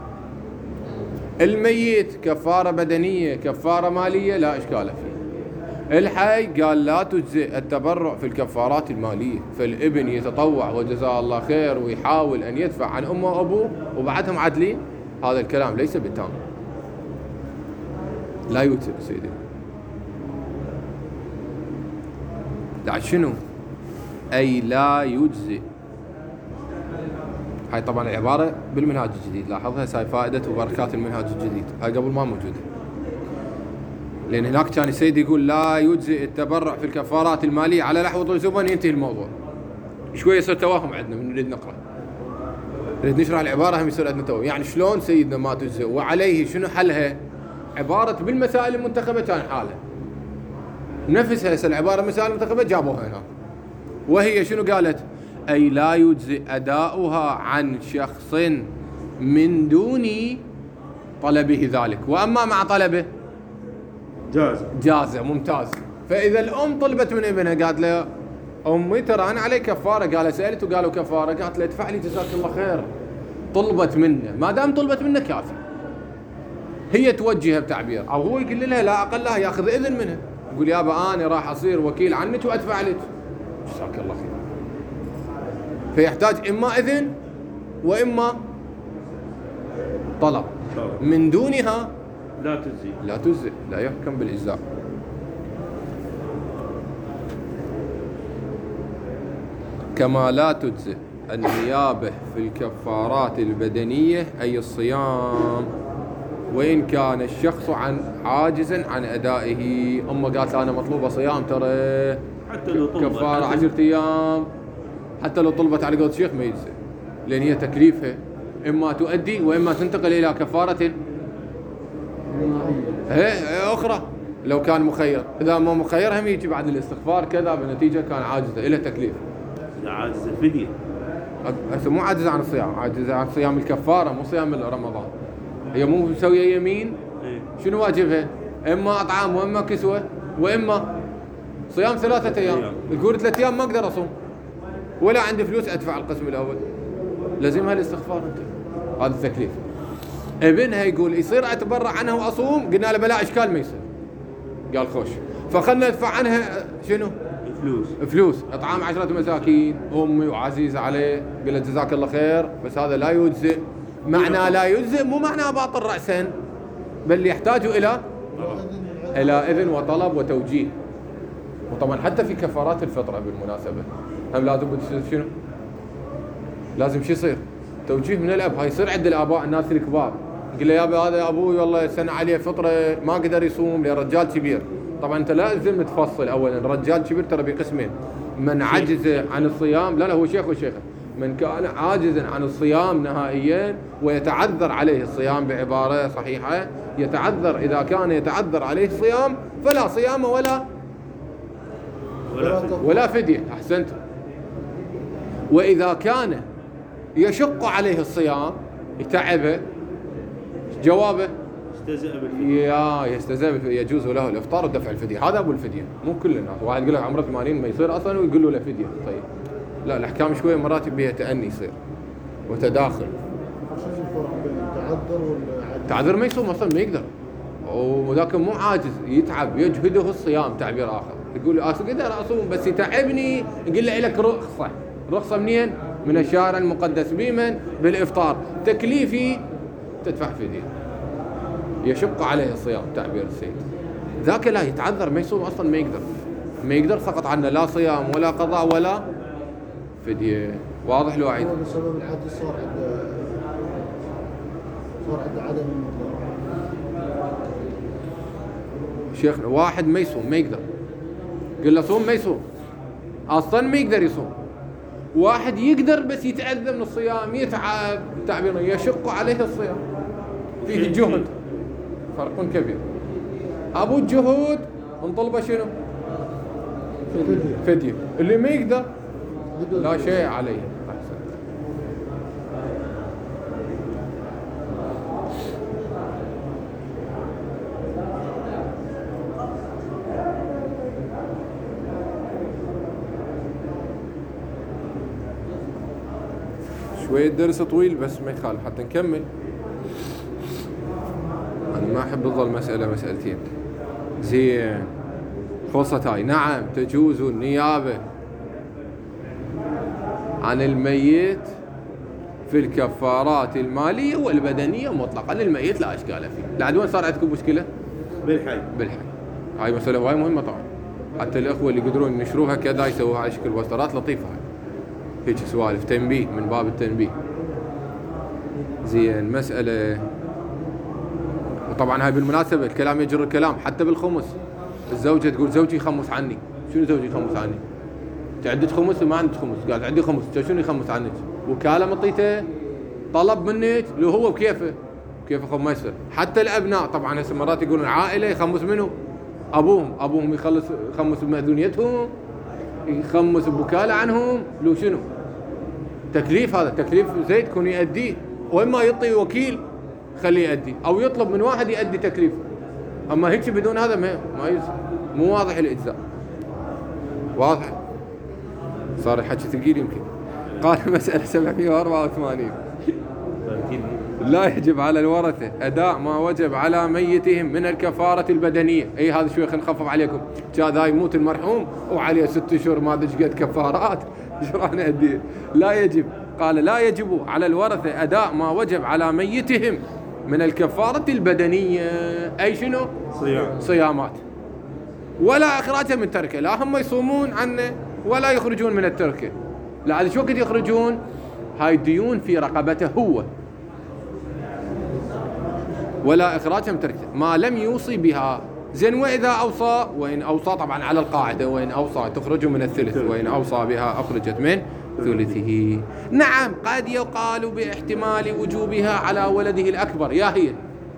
الميت كفارة بدنية كفارة مالية لا إشكال فيه. الحي قال لا تجزئ التبرع في الكفارات المالية، فالابن يتطوع وجزاه الله خير ويحاول أن يدفع عن أمه وأبوه وبعدهم عدلين، هذا الكلام ليس بالتام، لا يجزئ سيدي. لا شنو؟ أي لا يجزئ. هاي طبعا العبارة بالمنهاج الجديد، لاحظها، هاي فائدة وبركات المنهاج الجديد، هاي قبل ما موجودة، لأن هناك كان السيد يقول لا يجزئ التبرع في الكفارات المالية على الأحوط والزبن، ينتهي الموضوع. شوية يصير توهم عندنا من نريد نقرأ، نريد نشرح العبارة هم يصير عندنا توهم، يعني شلون سيدنا ما تجزئ وعليه شنو حلها؟ عبارة بالمسائل المنتخبة كان حالها نفسها، هسه العبارة مسائل المنتخبة جابوها هنا، وهي شنو قالت؟ أي لا يجزئ أداؤها عن شخص من دون طلبه ذلك، وأما مع طلبه جازة. ممتاز. فإذا الأم طلبت من ابنها قالت له أمي ترى أنا علي كفارة، قال سألت وقالوا كفارة، قالت له ادفع لي جزاك الله خير، طلبت منه، ما دام طلبت منه كافي، هي توجهها بتعبير، أو هو يقول لها لا أقلها يأخذ إذن منها، يقول يابا أنا راح أصير وكيل عنك وأدفع لك جزاك الله خير. فيحتاج إما إذن وإما طلب، من دونها لا تجزئ، لا يحكم بالإجزاء. كما لا تجزئ النيابة في الكفارات البدنية أي الصيام، وإن كان الشخص عاجزا عن أدائه. أما قالت أنا مطلوبة صيام ترى حتى لو طلبت كفارة 10 أيام، حتى لو طلبت على قول الشيخ ما يجزئ، لأن هي تكليفها إما تؤدي وإما تنتقل إلى كفارة أخرى لو كان مخير. إذا ما مخير هم يجي بعد الاستغفار كذا بنتيجة كان عاجزة إلى تكليف. عاجز الفدية هسه مو عاجز عن الصيام، عاجز عن صيام الكفاره مو صيام رمضان. هي مو مسويه يمين، شنو واجبها؟ اما اطعام واما كسوه واما صيام 3 ايام. تقول 3 ايام ما اقدر اصوم ولا عندي فلوس ادفع القسم الاول، لازمها الاستغفار انت. هذا التكليف. ابنها يقول يصير اتبرع عنها واصوم، قلنا له بلا اشكال ما يصير. قال خوش، فخلنا ندفع عنها شنو؟ فلوس اطعام 10 مساكين، امي وعزيزه عليه، قلت جزاك الله خير، بس هذا لا يجزئ. معنى لا يجزئ مو معناه باطل راسا، بل يحتاج الى اذن وطلب وتوجيه. وطبعا حتى في كفارات الفطره بالمناسبه هم لازم شنو؟ لازم شو يصير؟ توجيه من الاب. هاي يصير عند الاباء الناس الكبار، يقول له يابا هذا ابوي والله سنه عليه فطره ما قدر يصوم لرجال كبير. طبعا انت لازم تفصل اولا، الرجال كبير ترى بقسمين، من عجز عن الصيام، لا هو شيخ وشيخه، من كان عاجزا عن الصيام نهائيا ويتعذر عليه الصيام بعباره صحيحه، يتعذر اذا كان يتعذر عليه الصيام فلا صيام ولا فديه. احسنت. واذا كان يشق عليه الصيام يتعبه، جوابه يستزيد يجوز له الافطار ودفع الفديه. هذا ابو الفديه، مو كل الناس. واحد يقول له عمره 80 ما يصير اصلا ويقول له فديه. طيب لا، الاحكام شويه مرات بها تأني يصير وتداخل. شو الفرق بين التعذر والعجز؟ تعذر ما يصوم اصلا، ما يقدر، وذاك مو عاجز، يتعب يجهده الصيام. تعبير اخر يقول اقدر اصوم بس يتعبني، يقول له لك رخصه منين؟ من الشارع المقدس بمن؟ بالافطار. تكليفي تدفع فديه، يشق عليه الصيام. تعبير السيد ذاك لا يتعذر ما يصوم اصلا، ما يقدر سقط عنه لا صيام ولا قضاء ولا فديه. واضح لو اعيد؟ بسبب الحدث صار عنده عدم المقدره. شيخنا واحد ما يصوم ما يقدر، قل له صوم ما يصوم اصلا، ما يقدر يصوم. واحد يقدر بس يتأذى من الصيام، يتعب، تعبير يشق عليه الصيام، فيه جهد، فرق كبير. ابو الجهود نطلبه شنو؟ فدية. اللي ما يقدر لا شيء عليه. شوية درس طويل بس ما يخالف حتى نكمل. أنا ما أحب تظل مسألتين. زين، خلصت هاي. نعم تجوز النيابة عن الميت في الكفارات المالية والبدنية مطلقا. الميت لا أشكال فيه. لعد وين صار عندكم مشكلة؟ بالحي. هاي مسألة وهاي مهمة طبعا، حتى الأخوة اللي يقدرون ينشروها كذا يسووها على شكل بوسترات لطيفة. هيك سوالف تنبيه من باب التنبيه. زين، مسألة. وطبعا هاي بالمناسبة الكلام يجر الكلام حتى بالخمس. الزوجة تقول زوجي يخمس عني. شنو زوجي يخمس عني؟ انت عندك خمس وما عندك خمس؟ قال عندي خمس. شنو يخمس عنك؟ وكالة مطيته، طلب منك، لو هو بكيفه ما يصير. حتى الابناء طبعا هسه مرات يقولون عائلة يخمس منه ابوهم يخمس بمأذونيتهم، يخمس بوكالة عنهم، لو شنو؟ تكليف. هذا تكليف زيد كون يؤديه، واما يعطي وكيل خليه يؤدي، او يطلب من واحد يؤدي تكليفه. اما هيك بدون هذا ما يصير. مو واضح الاجزاء؟ واضح؟ صار الحكي ثقيل يمكن. قال مسألة 784. لا يجب على الورثة أداء ما وجب على ميتهم من الكفارة البدنية. أي هذا شوي خلينا نخفف عليكم. كذا يموت المرحوم وعليه 6 أشهر ما أدري قد كفارات، ايش راح نأديه؟ لا يجب. قال لا يجب على الورثة أداء ما وجب على ميتهم من الكفارة البدنية. أي شنو؟ صيامات. ولا إخراجها من تركه. لا هم يصومون عنه ولا يخرجون من التركه. لا هذا شو وقت يخرجون؟ هاي الديون في رقبته هو، ولا إخراجها من تركه ما لم يوصي بها. زين، وإذا أوصى، وإن أوصى طبعا على القاعدة، وإن أوصى تخرج من الثلث، وإن أوصى بها أخرجت من ثلثه. نعم قد يقال باحتمال وجوبها على ولده الأكبر. يا هي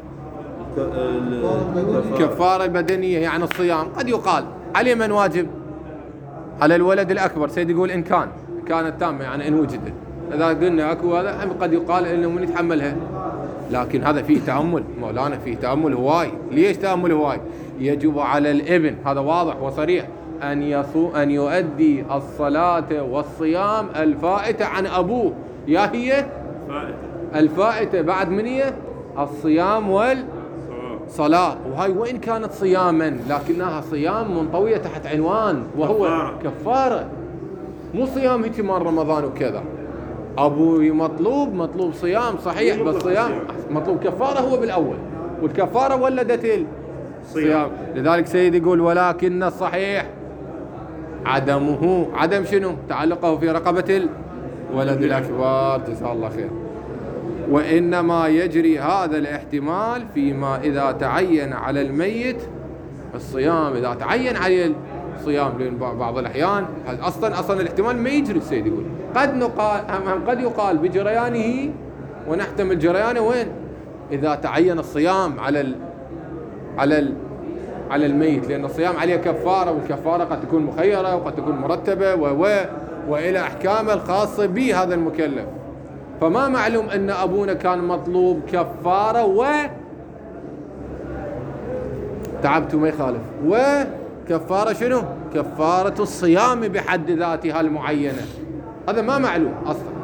كفارة بدنية يعني الصيام، قد يقال عليه من واجب؟ على الولد الأكبر. سيد يقول إن كانت تامة يعني إن وجدت. إذا قلنا أكو هذا قد يقال إنه من يتحملها، لكن هذا فيه تأمل مولانا، فيه تأمل هواي. ليش تأمل هواي؟ يجب على الابن، هذا واضح وصريح، أن يؤدي الصلاة والصيام الفائتة عن أبوه، يا هي الفائتة بعد من هي الصيام والصلاة. وهاي وإن كانت صياما لكنها صيام منطوية تحت عنوان وهو كفارة، مو صيام هيك مال رمضان وكذا. أبوي مطلوب صيام صحيح، بس صيام مطلوب كفارة هو بالأول، والكفارة ولدت الصيام. لذلك سيدي يقول ولكن الصحيح عدمه، عدم شنو؟ تعلقه في رقبة الولد الأكبر، جزاه الله خير. وإنما يجري هذا الاحتمال فيما إذا تعين على الميت الصيام، إذا تعين عليه الصيام، لأن بعض الأحيان أصلا الاحتمال ما يجري. السيد يقول قد يقال بجريانه، ونحتمل جريانه وين؟ إذا تعين الصيام على الميت، لأن الصيام عليه كفارة، والكفارة قد تكون مخيرة وقد تكون مرتبة وإلى أحكام الخاصة به هذا المكلف. فما معلوم أن أبونا كان مطلوب كفارة تعبت ما يخالف، وكفارة شنو؟ كفارة الصيام بحد ذاتها المعينة، هذا ما معلوم أصلا.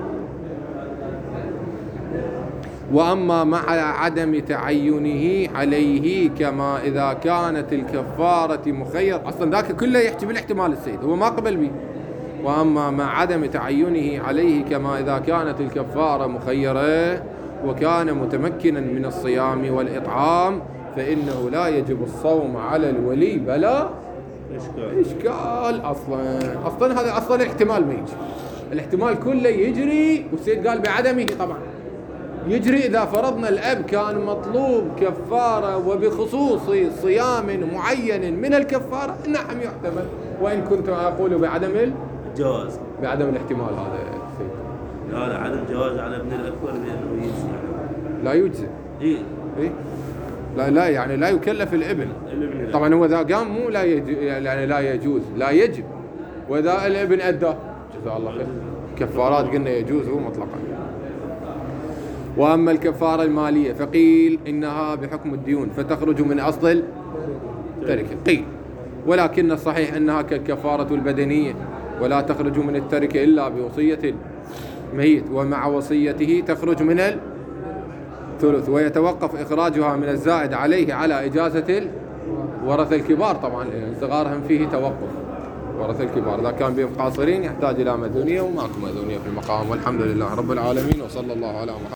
وأما مع عدم تعينه عليه كما إذا كانت الكفارة مخير، أصلا ذاك كله يحتمل احتمال السيد، هو ما قبل به. وأما مع عدم تعينه عليه كما إذا كانت الكفارة مخيرة وكان متمكنا من الصيام والإطعام فإنه لا يجب الصوم على الولي بلا إشكال. أصلا هذا أصلا الاحتمال ما يجي، الاحتمال كله يجري، والسيد قال بعدمه طبعا يجري إذا فرضنا الأب كان مطلوب كفارة وبخصوص صيام معين من الكفارة، نعم يحتمل، وإن كنت أقول بعدم الجواز، بعدم الاحتمال هذا السيد. لا عدم جواز على ابن الأكبر لأنه يجزي، لا يجزي. إيه لا يعني لا يكلف الابن. طبعا هو إذا قام مو يعني لا يجوز، لا يجب. وإذا الابن أدى جزاه الله خير، كفارات قلنا يجوز مطلقا. وأما الكفارة المالية فقيل إنها بحكم الديون فتخرج من أصل التركة، قيل، ولكن الصحيح أنها كالكفارة البدنية ولا تخرج من التركة إلا بوصية الميت، ومع وصيته تخرج من الثلث، ويتوقف إخراجها من الزائد عليه على إجازة ورثة الكبار. طبعا صغارهم فيه توقف ورثة الكبار، إذا كان بهم قاصرين يحتاج إلى مدنية، وماكو مدنية في المقام. والحمد لله رب العالمين، وصلى الله على محمد.